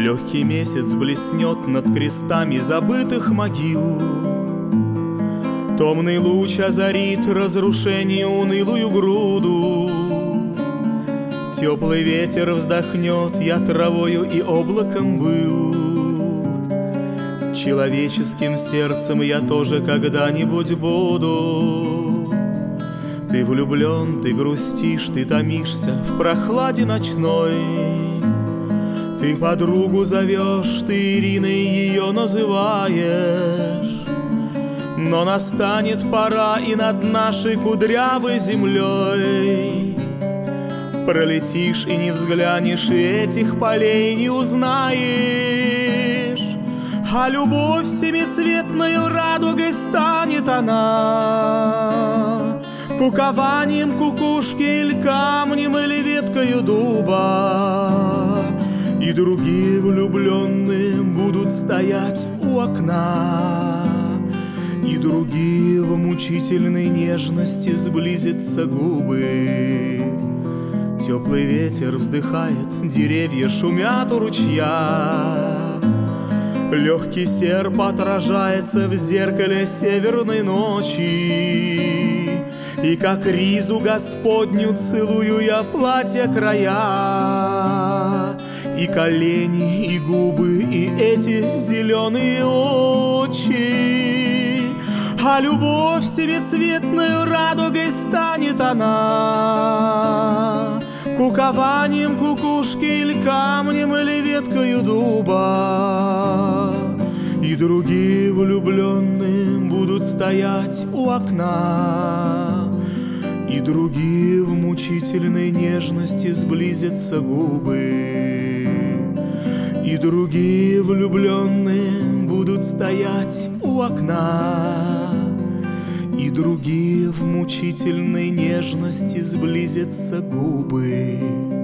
Легкий месяц блеснет над крестами забытых могил. Томный луч озарит разрушение унылую груду. Теплый ветер вздохнет, я травою и облаком был. Человеческим сердцем я тоже когда-нибудь буду. Ты влюблен, ты грустишь, ты томишься в прохладе ночной. Ты подругу зовешь, ты Ириной ее называешь. Но настанет пора, и над нашей кудрявой землей пролетишь и не взглянешь, и этих полей не узнаешь. А любовь семицветною радугой станет она, кукованием кукушки или камнем, или веткою дуба. И другие влюбленные будут стоять у окна, и другие в мучительной нежности сблизятся губы. Теплый ветер вздыхает, деревья шумят у ручья. Легкий серп отражается в зеркале северной ночи. И как ризу Господню целую я платья края, и колени, и губы, и эти зеленые очи. А любовь семицветною радугой станет она, кукованием кукушки или камнем, или веткою дуба. И другие влюбленные будут стоять у окна, и другие в мучительной нежности сблизятся губы. И другие влюбленные будут стоять у окна, и другие в мучительной нежности сблизятся губы.